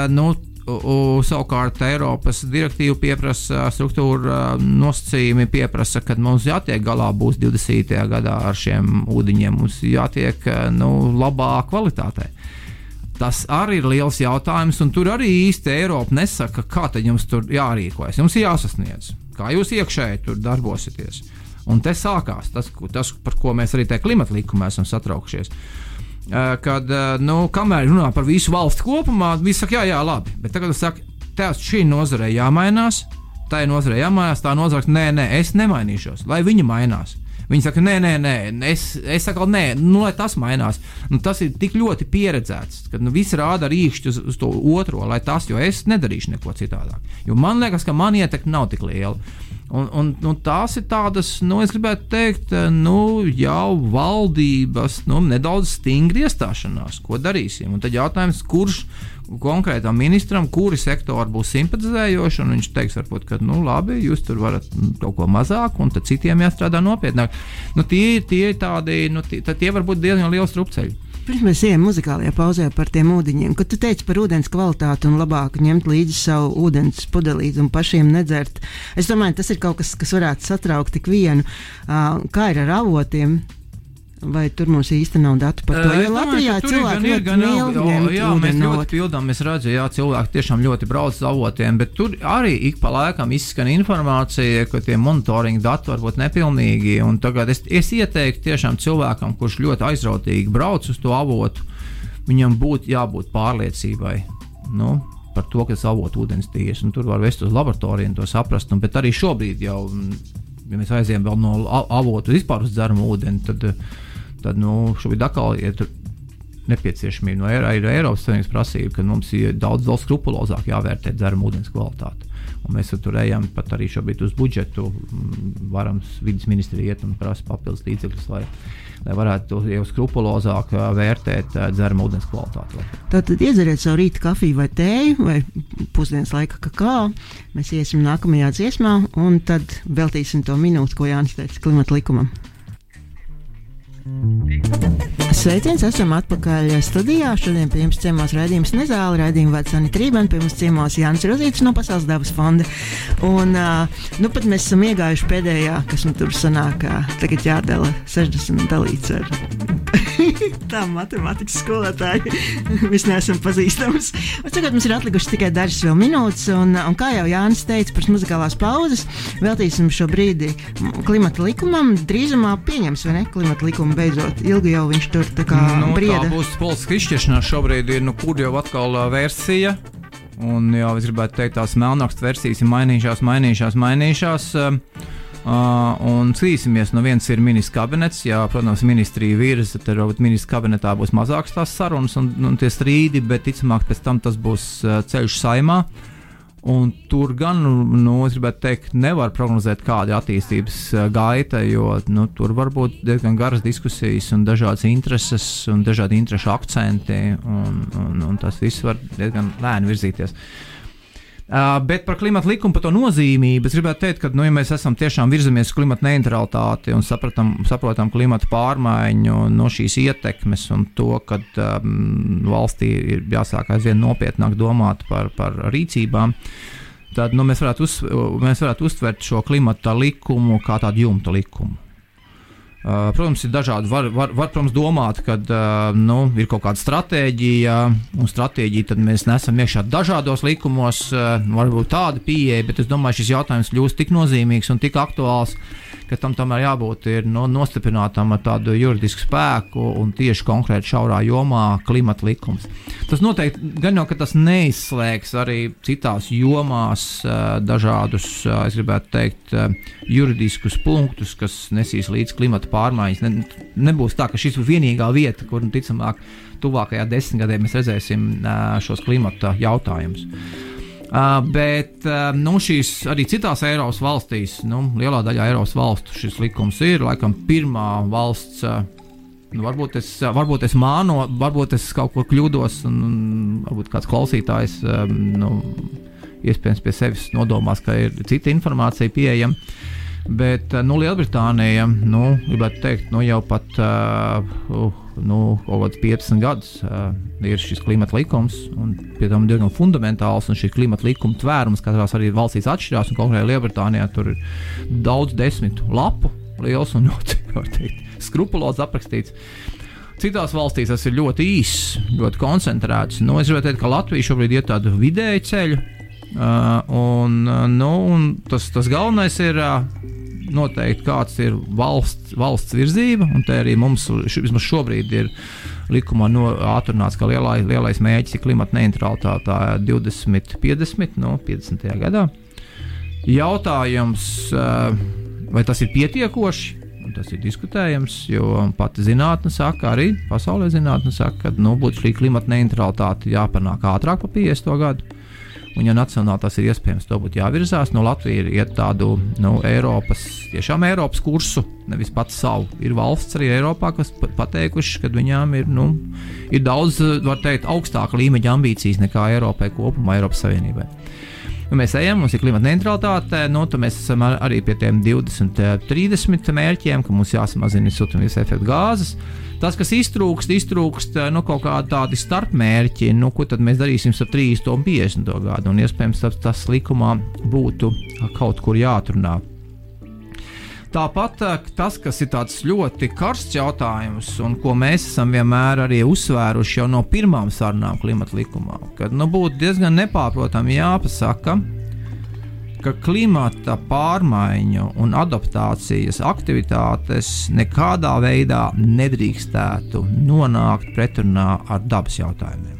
savukārt Eiropas direktīva pieprasa, struktūra nosacījumi pieprasa, ka mums jātiek galā būs 20. gadā ar šiem ūdeņiem, mums jātiek labā kvalitātē. Tas arī ir liels jautājums, un tur arī īsti Eiropa nesaka, kā tad jums tur jārīkojas. Jums ir jāsasniedz, kā jūs iekšēji tur darbosieties. Un te sākās tas, par ko mēs arī tajā klimata likumā esam satraukšies. Kad, kamēr runā par visu valstu kopumā, visi saka, jā, labi, bet tagad saka, šī nozarei jāmainās, tā nozare, nē, es nemainīšos, lai viņi mainās. Viņi saka, nē, es saku, nē, lai tas mainās. Tas ir tik ļoti pieredzēts, ka visi rāda ar īkšķi uz to otro, lai tas, jo es nedarīšu neko citādāk. Jo man liekas, ka man ietekme nav tik liela. Un tās ir tādas, es gribētu teikt, jau valdības nedaudz stingri iestāšanās, ko darīsim. Un tad jautājums, kurš konkrētam ministram, kuri sektori būs simpatizējoši, un viņš teiks, varbūt, ka, labi, jūs tur varat kaut ko mazāk, un tad citiem jāstrādā nopietnāk. Tie tādi, tie var būt diezgan liels strupceļi. Pirms mēs ejam muzikālajā pauzē par tiem ūdeņiem, kad tu teici par ūdens kvalitāti un labāk ņemt līdzi savu ūdens pudelīti un pašiem nedzert. Es domāju, tas ir kaut kas, kas varētu satraukt tik vienu. Kā ir ar avotiem? Vai tur mums īsti nav datu par to? Jo Latvijā cilvēki ļoti mīl ņemt ūdeni. Mēs ļoti pildām, mēs redzam, cilvēki tiešām ļoti brauc uz avotiem, bet tur arī ik pa laikam izskan informācija, ka tie monitoringa dati varbūt nepilnīgi, un tagad es ieteiktu tiešām cilvēkam, kurš ļoti aizrautīgi brauc uz to avotu, viņam būtu jābūt pārliecībai, par to, ka tas avotu ūdens tīrs, un tur var vest uz laboratoriju un to saprast, bet arī šobrīd jau, ja mēs aizējam vēl no avotu vispār uz dzeramu ūdeni, tad šobrīd atkal ir nepieciešamība ir Eiropas Savienības prasība, ka mums ir daudz skrupulozāk jāvērtē dzeramu ūdens kvalitāti. Un mēs tur ejam pat arī šobrīd uz budžetu, varam vides ministrija iet un prasa papildus līdzekļus, lai varētu jau skrupulozāk vērtēt dzeramu ūdens kvalitāti. Tātad iedzeriet savu rīta kafiju vai tēju vai pusdienas laika kakao. Mēs iesim nākamajā dziesmā un tad veltīsim to minūti, ko Jānis teica klimata likumam. Sveiciens, esam atpakaļ studijā. Šodien pie jums ciemos raidījums Nezāle, raidījumu vada Sanita Rībena, pie mums ciemos Jānis Rozītis no Pasaules dabas fonda. Un pat mēs esam iegājuši pēdējā, kas tur sanāk, tagad jādala 60 dalīts ar tā matemātikas skolotāji. Mēs neesam pazīstams. Un tagad mums ir atlikušas tikai dažas vēl minūtes, un kā jau Jānis teica, pēc muzikālās pauzes veltīsim šo brīdi klimata likumam. Drīzumā pieņems, vai ne, klimata likumu beidzot. Ilgi jau viņš tur tā kā brieda. Tā būs politiska izšķiršanās šobrīd ir, kur jau atkal versija, un jau es gribētu teikt, tās melnrakstu versijas ir mainījušās. Un skatīsimies, no viens ir ministrs kabinets, ja, protams, ministrija virza, tad varbūt ministrs kabinetā būs mazāks tās sarunas un tie strīdi, bet ticamāk pēc tam tas būs ceļš Saimā. Un tur gan, es gribētu teikt, nevar prognozēt kāda attīstības gaita, jo tur var būt diezgan garas diskusijas un dažādas intereses un dažādi interešu akcenti, un tas viss var diezgan lēni virzīties. Bet par klimata likumu, par to nozīmību, es gribētu teikt, ka, ja mēs esam tiešām virzamies uz klimata neutralitāti un saprotam klimata pārmaiņu no šīs ietekmes un to, ka valstī ir jāsāk aizvien nopietnāk domāt par rīcībām, tad mēs varētu uztvert šo klimata likumu kā tādu jumta likumu. Protams, ir dažādi. Var protams, domāt, ka ir kaut kāda stratēģija, un stratēģija tad mēs nesam iekšā dažādos likumos, varbūt tāda pieeja, bet es domāju, šis jautājums kļūst tik nozīmīgs un tik aktuāls, ka tam tomēr jābūt nostiprinātam ar tādu juridisku spēku un tieši konkrēti šaurā jomā klimata likums. Tas noteikti gan jau, ka tas neizslēgs arī citās jomās dažādus, es gribētu teikt, juridiskus punktus, kas nesīs līdz klimata pārmaiņas. Nebūs tā, ka šis ir vienīgā vieta, kur ticamāk tuvākajā 10 gadē mēs redzēsim šos klimata jautājumus. Bet šīs arī citās Eiropas valstīs, lielā daļā Eiropas valstu šis likums ir laikam pirmā valsts, varbūt es māno, varbūt es kaut kur kļūdos un varbūt kāds klausītājs iespējams pie sevis nodomās, ka ir cita informācija pieejama. Bet Lielbritānija, gribētu teikt, jau pat kaut kāds 15 gadus ir šis klimata likums, un pie tam diezgan fundamentāls, un šī klimata likuma tvērums katrās arī valstīs atšķirās, un konkrēti Lielbritānijā tur ir daudz 10 lapu liels un ļoti skrupulots aprakstīts. Citās valstīs tas ir ļoti īss, ļoti koncentrēts. Es gribētu teikt, ka Latvija šobrīd iet tādu vidēju ceļu, un tas galvenais ir noteikti, kāds ir valsts virzība, un te arī mums vismaz šobrīd ir likumā atrunāts, ka lielais mērķis ir klimata neutralitāte 2050, 50. gadā. Jautājums, vai tas ir pietiekoši? Tas ir diskutējams, jo pati zinātne saka, arī pasaulē zinātne saka, ka būtu šī klimata neutralitāte jāpanāk ātrāk pa 50. gadu. Un, ja nacionāli tas ir iespējams, to būtu jāvirzās. Latvija ir iet tādu tiešām Eiropas kursu, nevis pats savu. Ir valsts arī Eiropā, kas pateikuši, ka viņām ir daudz, var teikt, augstāka līmeņa ambīcijas nekā Eiropai kopumā, Eiropas Savienībai. Mēs ejam, mums ir klimata neutralitāte, tad mēs esam arī pie tiem 20-30 mērķiem, ka mums jāsamazina siltumnīcas efekta gāzes. Tas, kas iztrūkst kaut kādi tādi starpmērķi, ko tad mēs darīsim ar 30 un 50 gadu, un iespējams tas likumā būtu kaut kur jāatrunā. Tāpat tas, kas ir tāds ļoti karsts jautājums, un ko mēs esam vienmēr arī uzsvēruši jau no pirmām sarunām klimata likumā, kad būtu diezgan nepārprotami jāpasaka, ka klimata pārmaiņu un adaptācijas aktivitātes nekādā veidā nedrīkstētu nonākt pretrunā ar dabas jautājumiem.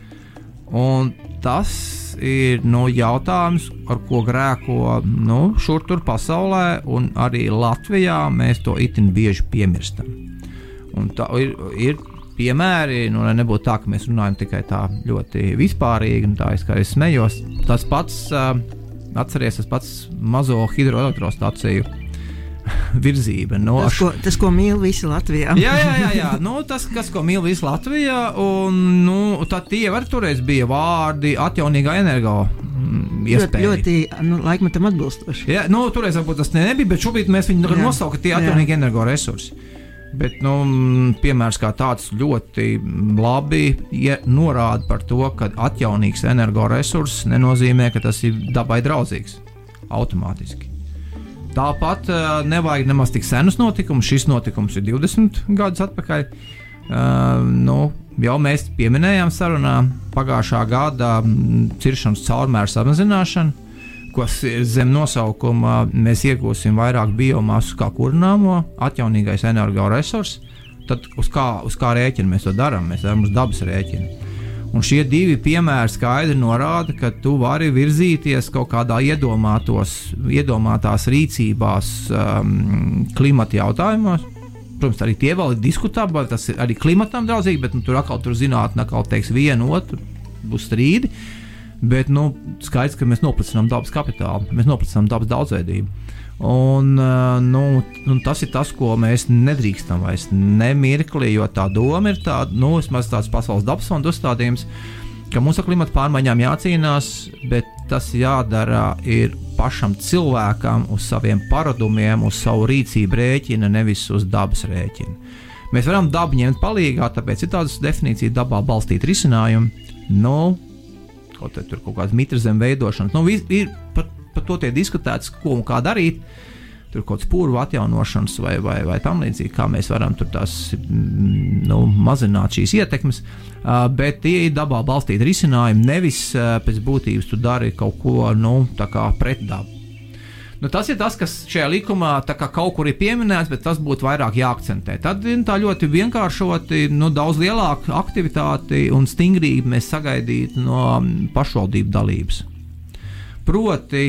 Un tas ir jautājums, ar ko grēko šur tur pasaulē, un arī Latvijā mēs to itin bieži piemirstam. Un tā ir piemēri, lai nebūtu tā, ka mēs runājam tikai tā ļoti vispārīgi, un tā es kā es smējos. Tas pats, atceries, tas pats mazo hidroelektrostaciju virzība. Tas, ko mīl visi Latvijā. Jā. Tas, ko mīl visi Latvijā, un tad tie var toreiz bija vārdi atjaunīgā energo iespēja. Ļoti laikmetam atbilstoši. Jā, toreiz varbūt tas nebija, bet šobrīd mēs viņu nosaukt tie atjaunīgi energoresursi. Bet, piemērs kā tāds ļoti labi norāda par to, ka atjaunīgs energoresurss nenozīmē, ka tas ir dabai draudzīgs automātiski. Tāpat nevajag nemaz tik senus notikumus. Šis notikums ir 20 gadus atpakaļ. Jau mēs pieminējām sarunā pagājušā gada ciršanas caurmēru samazināšanu, kas ir zem nosaukuma mēs iegūsim vairāk biomasu kā kurināmo, atjaunīgais energoresurss. Tad uz kā rēķina mēs to darām? Mēs darām uz dabas rēķina. Un šie divi piemēri skaidri norāda, ka tu vari virzīties kaut kādā iedomātās rīcībās klimata jautājumos. Protams, arī tie vēl ir diskutabli, tas ir arī klimatam draudzīgi, bet tur zinātne teiks vienu, otru, būs strīdi. Bet skaidrs, ka mēs noplicinām dabas kapitālu, mēs noplicinām dabas daudzveidību. Un tas ir tas, ko mēs nedrīkstam vairs nemirkli, jo tā doma ir tāda, vismaz tāds Pasaules dabas fonda uzstādījums, ka mums ar klimata pārmaiņām jācīnās, bet tas jādara ir pašam cilvēkam uz saviem paradumiem, uz savu rīcību rēķina, nevis uz dabas rēķina. Mēs varam dabu ņemt palīgā, tāpēc ir tādas definīcijas dabā balstīt risinājumu, tur kaut kādas mitra zem veidošanas, ir par to tiek diskutēts, ko un kā darīt, tur kaut kāds pūru atjaunošanas vai tam līdzīgi, kā mēs varam tur tās mazināt šīs ietekmes, bet tie ir dabā balstīti risinājumi, nevis pēc būtības tu dari kaut ko, tā kā pret dabu. Tas ir tas, kas šajā likumā tā kā kaut kur ir pieminēts, bet tas būtu vairāk jāakcentē. Tad tā ļoti vienkāršoti, daudz lielāku aktivitāti un stingrību mēs sagaidītu no pašvaldību dalības. Proti,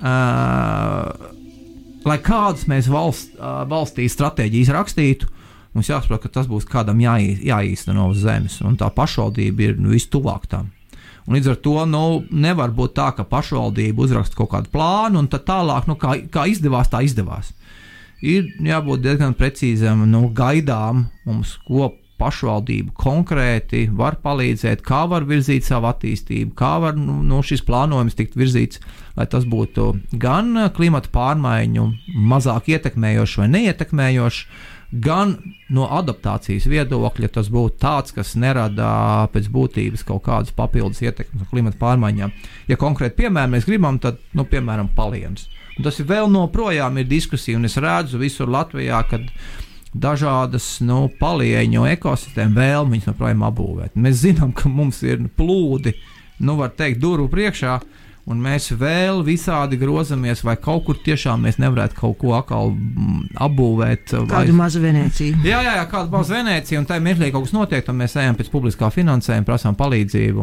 lai kādas mēs valstī stratēģijas rakstītu, mums jāsaprot, ka tas būs kādam jāīsteno uz zemes, un tā pašvaldība ir vistuvāk tam. Un līdz ar to nevar būt tā, ka pašvaldība uzraksta kaut kādu plānu, un tad tālāk, kā izdevās, tā izdevās. Ir jābūt diezgan precīzam, gaidām mums, ko pašvaldība konkrēti var palīdzēt, kā var virzīt savu attīstību, kā var šis plānojums tikt virzīts, lai tas būtu gan klimata pārmaiņu mazāk ietekmējošs vai neietekmējošs, gan no adaptācijas viedokļa tas būtu tāds, kas nerada pēc būtības kaut kādas papildus ietekmes no klimata pārmaiņām. Ja konkrēti piemēram mēs gribam, tad, piemēram, palienas. Un tas ir vēl projām ir diskusija, un es redzu visur Latvijā, kad dažādas palieņu ekosistēmu vēlmi viņus projām apbūvēt. Mēs zinām, ka mums ir plūdi, var teikt, durvu priekšā, un mēs vēl visādi grozamies, vai kaut kur tiešām mēs nevarētu kaut ko atkal apbūvēt. Kādu mazu Venēciju. Jā, kādu mazu Venēciju, un tā mirklī kaut kas notiek, un mēs ejam pēc publiskā finansējuma, prasām palīdzību,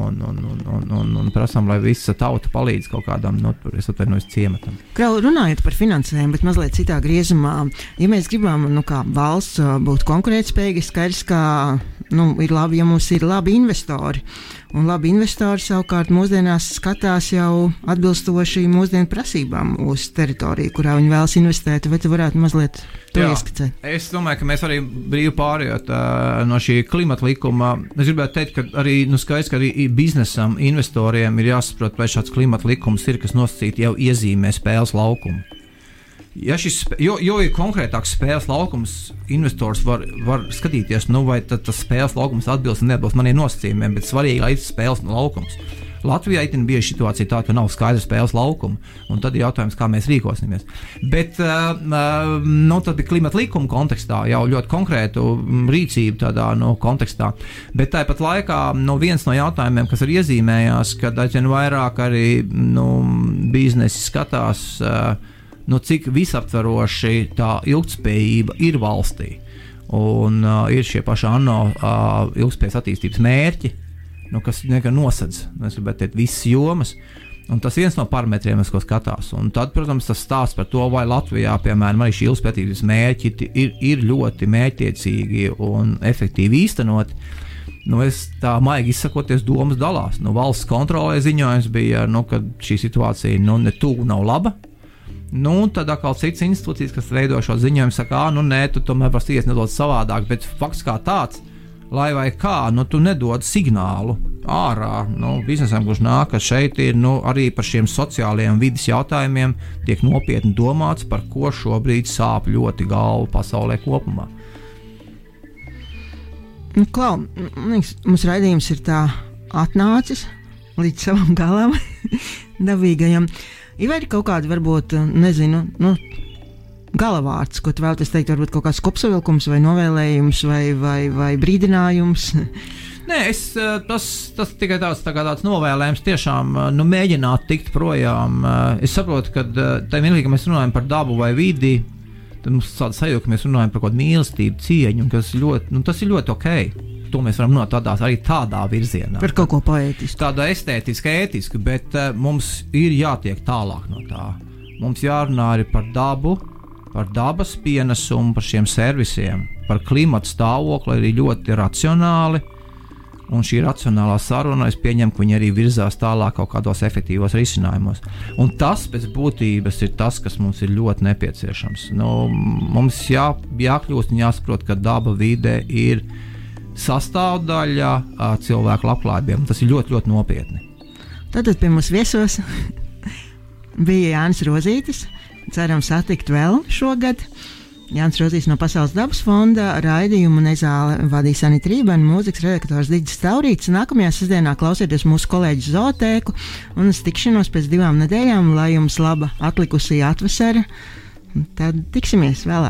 un prasām, lai visa tauta palīdz kaut kādam, es atvainojos ciematam. Krau, runājot par finansējumu, bet mazliet citā griezumā, ja mēs gribam, kā valsts būt konkurētspējīgi, skaidrs, ka, ir labi, ja mums ir labi investori. Un labi investori savukārt mūsdienās skatās jau atbilstoši mūsdienu prasībām uz teritoriju, kurā viņi vēlas investēt. Vai tu varētu mazliet to ieskicēt? Es domāju, ka mēs arī brīvi pārējot no šī klimata likuma. Es gribētu teikt, ka arī skaidrs, ka arī biznesam, investoriem ir jāsaprot, vai šāds klimata likums ir, kas nosacīti jau iezīmē spēles laukumu. Ja jo ir konkrētāks spēles laukums, investors var skatīties, vai tas spēles laukums atbilst un neatbilst maniem nosacījumiem, bet svarīgi, lai ir spēles laukums. Latvijā ir bieži situācija tā, ka nav skaidra spēles laukuma, un tad ir jautājums, kā mēs rīkosimies. Bet tad bija klimata likuma kontekstā, jau ļoti konkrētu rīcību tādā kontekstā. Bet tāpat laikā viens no jautājumiem, kas ir iezīmējās, kad aizvien vairāk arī biznesi skatās, cik visaptveroši tā ilgtspējība ir valstī. Un ir šie paši ANO ilgtspējas attīstības mērķi, kas nosedz, mēs gribētu teikt, visas jomas. Un tas viens no parametriem, ko skatās. Un tad, protams, tas stāsts par to, vai Latvijā, piemēram, arī šī ilgtspējības mērķi ir ļoti mērķtiecīgi un efektīvi īstenoti. Es tā maigi izsakoties, domas dalās. Valsts kontrolē ziņojums bija, ka šī situācija ne tuvu nav laba. Tad atkal citas institūcijas, kas veido šo ziņojumu, saka, nē, tu tomēr vari nedaudz savādāk, bet fakts kā tāds, lai vai kā, tu nedod signālu ārā, biznesam, kurš nāk, ka šeit ir, arī par šiem sociālajiem vidas jautājumiem tiek nopietni domāts, par ko šobrīd sāp ļoti galva pasaulē kopumā. Klau, mums raidījums ir tā atnācis līdz savam galam, dabīgajam. Ir vai kaut kādi, varbūt, nezinu, galavārds, ko tu vēlaties teikt, varbūt kaut kāds kopsavilkums vai novēlējums vai brīdinājums? Nē, tas tikai tāds novēlējums tiešām mēģināt tikt projām. Es saprotu, ka tajā mirklī, ka mēs runājam par dabu vai vidi, tad mums tāda sajūta, ka mēs runājam par kaut kādu mīlestību, cieņu, kas ļoti, tas ir ļoti ok. to mēs varam runāt tādā virzienā. Par kaut ko poētisku. Tāda estētiska, ētiska, bet mums ir jātiek tālāk no tā. Mums jārunā arī par dabu, par dabas pienesumu, par šiem servisiem, par klimatu stāvokli arī ļoti racionāli. Un šī racionālā saruna, es pieņemu, ka viņi arī virzās tālāk kaut kādos efektīvos risinājumos. Un tas pēc būtības ir tas, kas mums ir ļoti nepieciešams. Mums jākļūst un jāsaprot, ka daba vide ir sastāvdaļa cilvēku labklājībiem. Tas ir ļoti, ļoti nopietni. Tātad pie mums viesos bija Jānis Rozītis. Ceram satikt vēl šogad. Jānis Rozītis no Pasaules dabas fonda, raidījumu Nezāle vadīja Sanita Rībana, mūzikas redaktors Digis Taurītis. Nākamajā sestdienā klausieties mūsu kolēģi Zootēku un uz tikšanos pēc 2 nedēļām, lai jums laba atlikusī atvasara. Tad tiksimies vēlāk.